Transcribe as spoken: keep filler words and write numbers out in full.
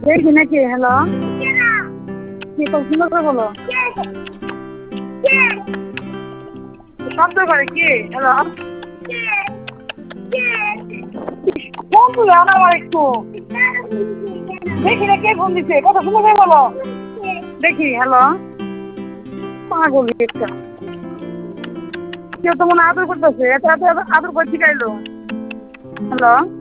দেখি নাকি? হ্যালো, কি সুন্দর করে বলো। শব্দ করে কি? হ্যালো, ফোন তুলে আনো আমার একটু। দেখি না কে ফোন দিচ্ছে, কথা সুন্দর করে বলো। দেখি। হ্যালো, পাগল একটা। কেউ তো মনে আদর করতেছে, এত এত আদর করে শিখাইলো। হ্যালো।